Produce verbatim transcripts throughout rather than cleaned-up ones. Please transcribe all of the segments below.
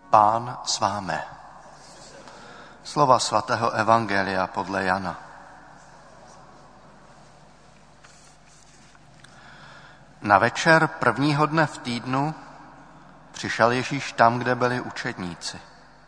Pán s vámi. Slova svatého evangelia podle Jana. Na večer prvního dne v týdnu přišel Ježíš tam, kde byli učedníci.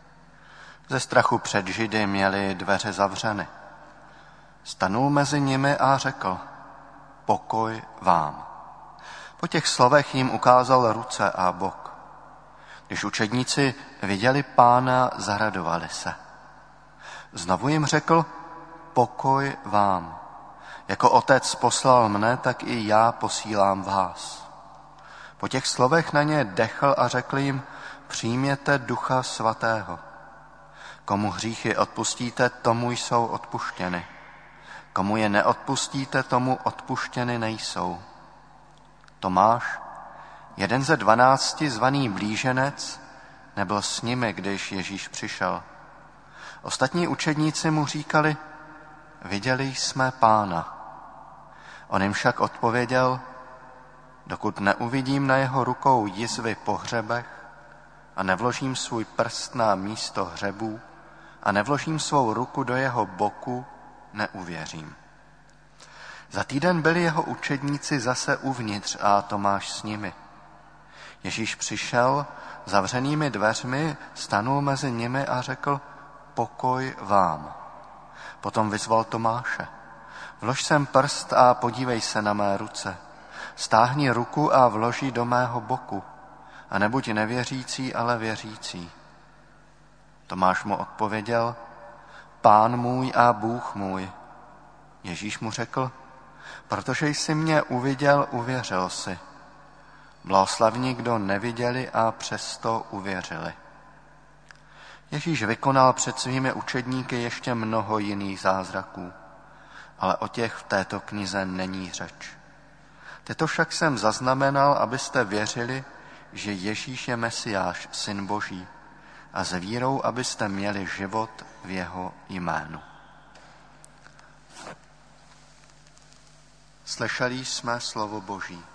Ze strachu před Židy měli dveře zavřeny. Stanul mezi nimi a řekl: Pokoj vám. Po těch slovech jim ukázal ruce a bok. Když učedníci viděli Pána, zaradovali se. Znovu jim řekl: Pokoj vám. Jako Otec poslal mne, tak i já posílám vás. Po těch slovech na ně dechl a řekl jim: Přijměte Ducha Svatého. Komu hříchy odpustíte, tomu jsou odpuštěny. Komu je neodpustíte, tomu odpuštěny nejsou. Tomáš, jeden ze dvanácti, zvaný Blíženec, nebyl s nimi, když Ježíš přišel. Ostatní učedníci mu říkali: Viděli jsme Pána. On jim však odpověděl: Dokud neuvidím na jeho rukou jizvy po hřebech a nevložím svůj prst na místo hřebů a nevložím svou ruku do jeho boku, neuvěřím. Za týden byli jeho učedníci zase uvnitř a Tomáš s nimi. Ježíš přišel, zavřenými dveřmi stanul mezi nimi a řekl: Pokoj vám. Potom vyzval Tomáše: Vlož sem prst a podívej se na mé ruce. Stáhni ruku a vloží do mého boku. A nebuď nevěřící, ale věřící. Tomáš mu odpověděl: Pán můj a Bůh můj. Ježíš mu řekl: Protože jsi mě uviděl, uvěřil jsi. Blahoslavní, kdo neviděli a přesto uvěřili. Ježíš vykonal před svými učedníky ještě mnoho jiných zázraků, ale o těch v této knize není řeč. Tyto však jsem zaznamenal, abyste věřili, že Ježíš je Mesiáš, Syn Boží, a s vírou, abyste měli život v jeho jménu. Slyšeli jsme slovo Boží.